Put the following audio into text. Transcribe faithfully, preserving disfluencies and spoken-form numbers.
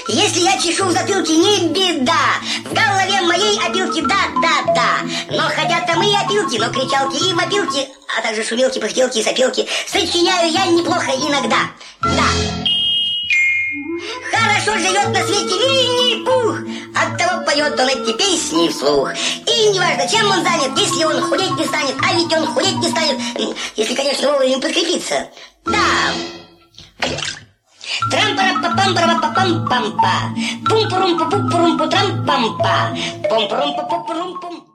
Если я чешу в затылке, не беда. В голове моей опилки, да-да-да. Но хотят там и опилки, но кричалки и вопилки, а также шумелки, пыхтелки и сопелки сочиняю я неплохо иногда. Да. Хорошо живет на свете Винни-Пух, оттого поет он эти песни вслух. И неважно, чем он занят, если он худеть не станет, а ведь он худеть не станет, если, конечно, вовремя подкрепиться. Да. Трам-пара-па-пам-пара-па-пам-пам-па. Пум-пурум-пу-пу-пурум-пу-трам-пам-па. Пум-пурум-пу-пу-пурум-пум.